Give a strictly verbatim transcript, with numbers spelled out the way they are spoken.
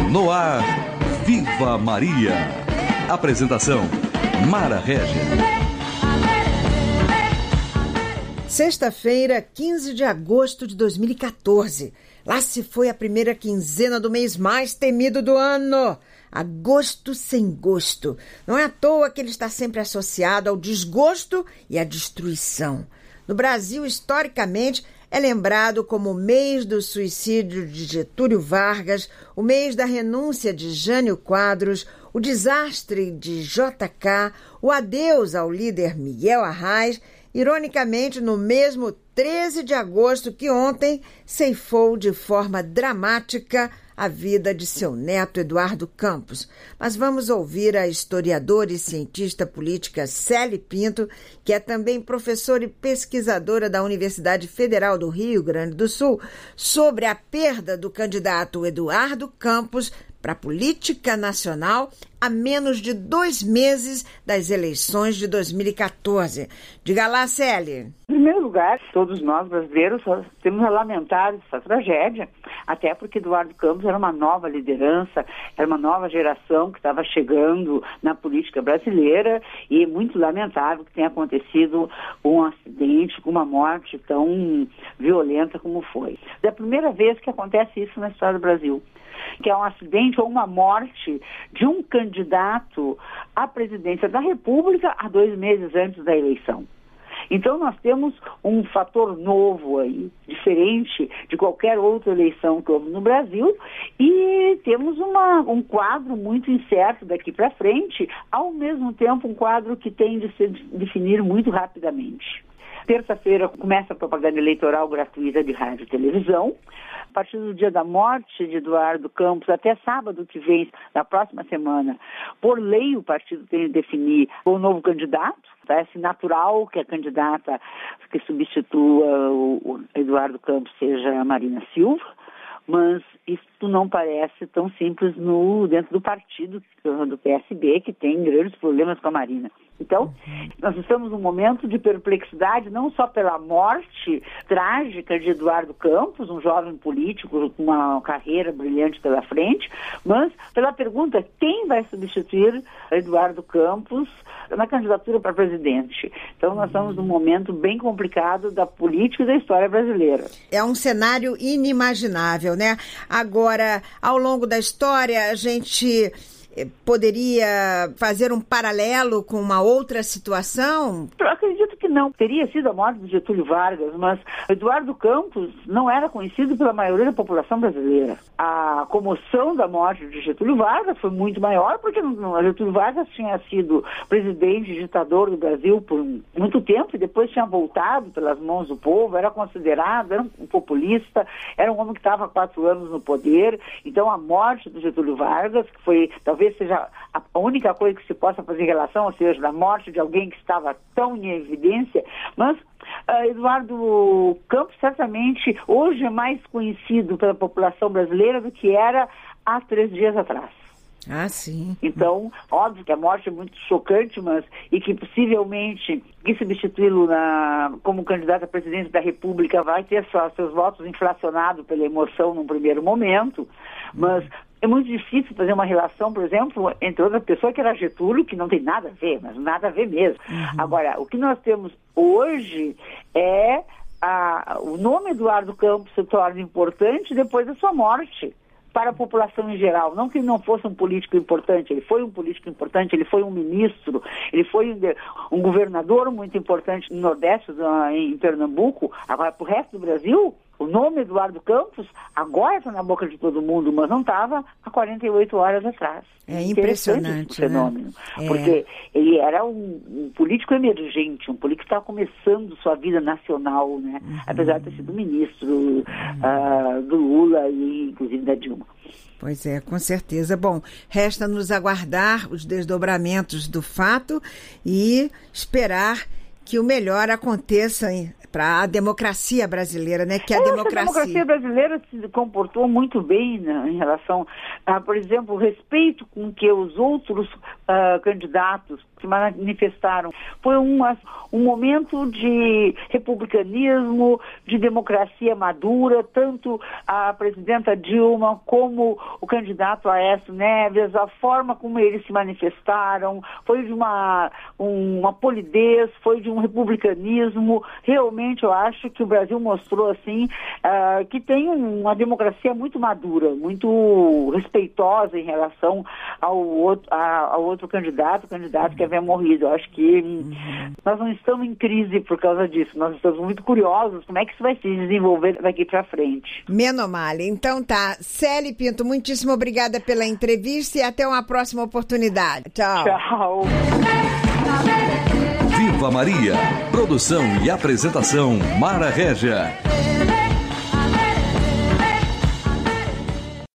No ar, Viva Maria. Apresentação, Mara Régia. Sexta-feira, quinze de agosto de dois mil e quatorze. Lá se foi a primeira quinzena do mês mais temido do ano. Agosto sem gosto. Não é à toa que ele está sempre associado ao desgosto e à destruição. No Brasil, historicamente, é lembrado como o mês do suicídio de Getúlio Vargas, o mês da renúncia de Jânio Quadros, o desastre de J K, o adeus ao líder Miguel Arraes, ironicamente no mesmo treze de agosto que ontem ceifou de forma dramática a vida de seu neto Eduardo Campos. Mas vamos ouvir a historiadora e cientista política Célie Pinto, que é também professora e pesquisadora da Universidade Federal do Rio Grande do Sul, sobre a perda do candidato Eduardo Campos para a política nacional a menos de dois meses das eleições de dois mil e quatorze. Diga lá, Célie. Em primeiro lugar, todos nós brasileiros só temos a lamentar essa tragédia, até porque Eduardo Campos era uma nova liderança, era uma nova geração que estava chegando na política brasileira, e é muito lamentável que tenha acontecido um acidente com uma morte tão violenta como foi. É a primeira vez que acontece isso na história do Brasil, que é um acidente ou uma morte de um candidato à presidência da República há dois meses antes da eleição. Então nós temos um fator novo aí, diferente de qualquer outra eleição que houve no Brasil, e temos uma, um quadro muito incerto daqui para frente, ao mesmo tempo um quadro que tem de se definir muito rapidamente. Terça-feira começa a propaganda eleitoral gratuita de rádio e televisão. A partir do dia da morte de Eduardo Campos, até sábado que vem, na próxima semana, por lei o partido tem de definir o novo candidato. Parece natural que a candidata que substitua o Eduardo Campos seja a Marina Silva, mas isso não parece tão simples no, dentro do partido do P S B, que tem grandes problemas com a Marina. Então, nós estamos num momento de perplexidade, não só pela morte trágica de Eduardo Campos, um jovem político com uma carreira brilhante pela frente, mas pela pergunta: quem vai substituir Eduardo Campos na candidatura para presidente? Então, nós estamos num momento bem complicado da política e da história brasileira. É um cenário inimaginável, né? Agora, ao longo da história, a gente poderia fazer um paralelo com uma outra situação? Eu acredito que não. Teria sido a morte de Getúlio Vargas, mas Eduardo Campos não era conhecido pela maioria da população brasileira. A comoção da morte de Getúlio Vargas foi muito maior, porque Getúlio Vargas tinha sido presidente e ditador do Brasil por muito tempo, e depois tinha voltado pelas mãos do povo, era considerado, era um populista, era um homem que estava há quatro anos no poder. Então a morte do Getúlio Vargas, que foi talvez seja a única coisa que se possa fazer em relação, ou seja, da morte de alguém que estava tão em evidência, mas uh, Eduardo Campos certamente hoje é mais conhecido pela população brasileira do que era há três dias atrás. Ah, sim. Então, óbvio que a morte é muito chocante, mas e que possivelmente que substituí-lo na, como candidato à presidência da República vai ter só, seus votos inflacionados pela emoção num primeiro momento, mas é muito difícil fazer uma relação, por exemplo, entre outra pessoa que era Getúlio, que não tem nada a ver, mas nada a ver mesmo. Uhum. Agora, o que nós temos hoje é a, o nome Eduardo Campos se torna importante depois da sua morte para a população em geral. Não que ele não fosse um político importante, ele foi um político importante, ele foi um ministro, ele foi um, um governador muito importante no Nordeste, em Pernambuco. Agora, para o resto do Brasil, o nome Eduardo Campos agora está na boca de todo mundo, mas não estava há quarenta e oito horas atrás. É impressionante, esse fenômeno, né? É. Porque ele era um, um político emergente, um político que estava começando sua vida nacional, né? Uhum. Apesar de ter sido ministro uhum. uh, do Lula e inclusive da Dilma. Pois é, com certeza. Bom, resta nos aguardar os desdobramentos do fato e esperar que o melhor aconteça para a democracia brasileira, né? Que a Eu democracia... acho que a democracia brasileira se comportou muito bem, né, em relação, a, por exemplo, o respeito com que os outros uh, candidatos que manifestaram. Foi uma, um momento de republicanismo, de democracia madura, tanto a presidenta Dilma como o candidato Aécio Neves, a forma como eles se manifestaram, foi de uma, uma polidez, foi de um republicanismo. Realmente eu acho que o Brasil mostrou assim uh, que tem uma democracia muito madura, muito respeitosa em relação ao outro, a, ao outro candidato, candidato que havia morrido. Eu acho que hum, nós não estamos em crise por causa disso, nós estamos muito curiosos como é que isso vai se desenvolver daqui para frente. Menomale. Então tá. Célia Pinto, muitíssimo obrigada pela entrevista e até uma próxima oportunidade. Tchau. Tchau. Viva Maria. Produção e apresentação Mara Régia.